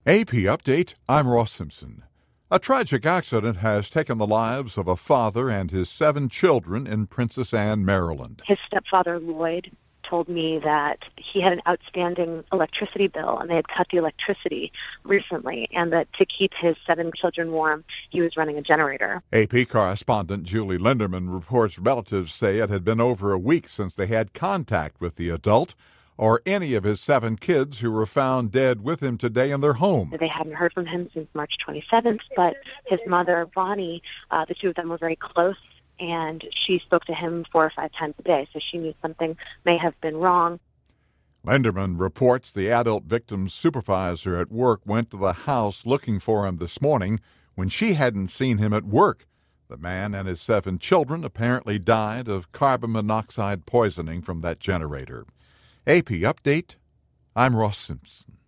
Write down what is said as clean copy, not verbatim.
AP Update, I'm Ross Simpson. A tragic accident has taken the lives of a father and his 7 children in Princess Anne, Maryland. His stepfather, Lloyd, told me that he had an outstanding electricity bill and they had cut the electricity recently, and that to keep his 7 children warm, he was running a generator. AP correspondent Julie Linderman reports relatives say it had been over a week since they had contact with the adult or any of his 7 kids who were found dead with him today in their home. They hadn't heard from him since March 27th, but his mother, Bonnie, the two of them were very close, and she spoke to him 4 or 5 times a day, so she knew something may have been wrong. Linderman reports the adult victim's supervisor at work went to the house looking for him this morning when she hadn't seen him at work. The man and his 7 children apparently died of carbon monoxide poisoning from that generator. AP Update, I'm Ross Simpson.